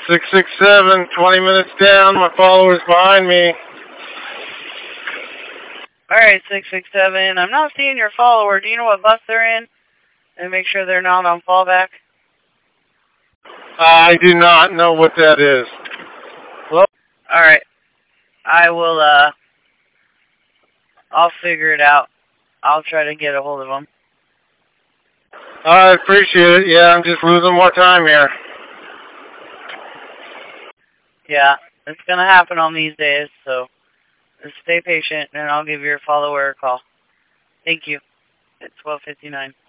667, 20 minutes down. My follower's behind me. Alright, 667. I'm not seeing your follower. Do you know what bus they're in? And make sure they're not on fallback. I do not know what that is. Well, alright. I will, I'll figure it out. I'll try to get a hold of them. I appreciate it. Yeah, I'm just losing more time here. Yeah, it's going to happen on these days, so just stay patient, and I'll give your follower a call. Thank you. It's 12:59.